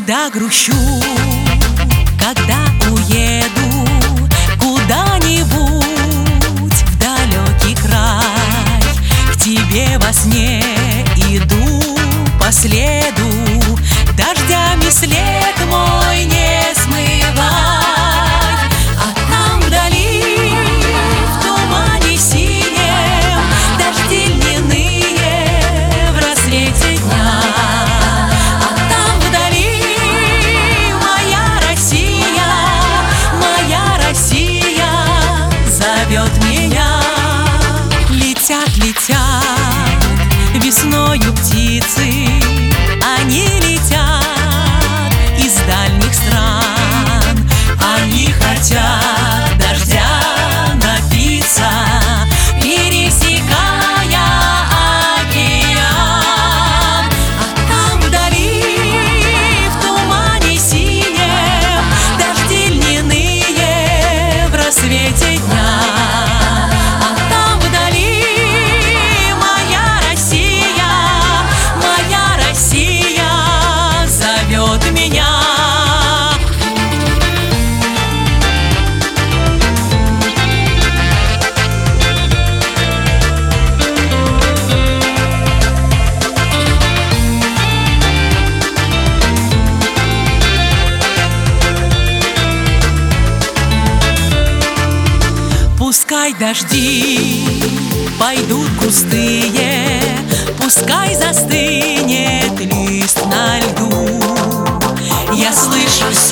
Когда грущу, когда уеду куда-нибудь в далекий край, к тебе во сне иду по следу, дождями след мой не смывай. А там вдали, в тумане синем, дожди льняные в рассвете дня. А там вдали моя Россия зовет меня. Летят, летят весною птицы, они летят из дальних стран. Они хотят дождя напиться, пересекая океан. А там вдали, в тумане синем, дожди льняные в рассвете дня. А там вдали моя Россия зовет меня. Пускай дожди пойдут густые, пускай застынет лист на льду. Я слышу